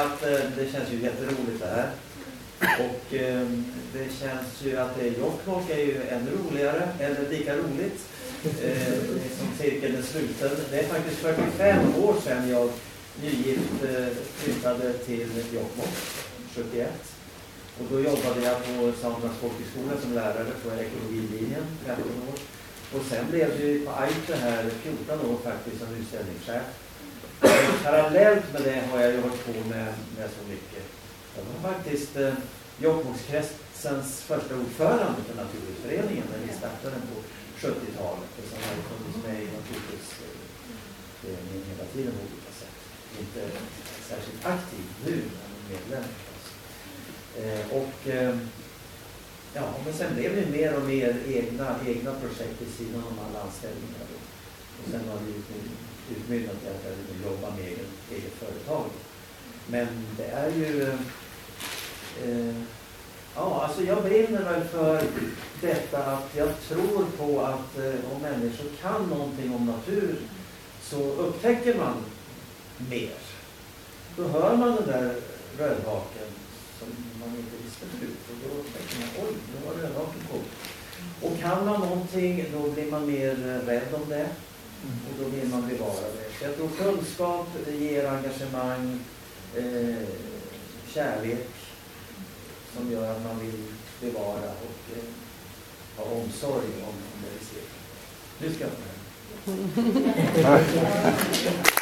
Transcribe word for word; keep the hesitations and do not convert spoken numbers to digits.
att eh, det känns ju jätteroligt det här. Och eh, det känns ju att det Jokkmokk är ju ännu roligare, eller lika roligt. Eh, som cirkeln är sluten. Det är faktiskt fyrtiofem år sedan jag nygift eh, flyttade till Jokkmokk, sjuttioett. Och då jobbade jag på Samernas folkhögskola som lärare på ekologilinjen, femton år. Och sen blev det på Aitre här fjorton år faktiskt som utställningschef. Parallellt med det har jag ju hållit på med, med så mycket. Jag var faktiskt eh, Jokkmokkskretsens första ordförande för Naturskyddsföreningen när vi startade den på sjuttiotalet. Och sen har jag funnits med i Naturskyddsföreningen hela tiden på olika sätt. Inte särskilt aktiv nu, men medlem. Eh, och eh, ja, men sen blev det mer och mer egna, egna projekt i sidan om alla anställningar. Då. Och sen har vi utmynnat i att jag vill jobba med eget, eget företag. Men det är ju... Eh, ja, alltså jag brinner väl för detta att jag tror på att eh, om människor kan någonting om natur så upptäcker man mer. Då hör man den där rödhaken som man inte visste förut. Och då upptäcker man, oj, nu var rödhaken på. Och kan man någonting, då blir man mer rädd om det. Och då vill man bevara det. Så jag tror kunskap ger engagemang, eh, kärlek som gör att man vill bevara och eh, ha omsorg om, om det vi ser. Nu ska jag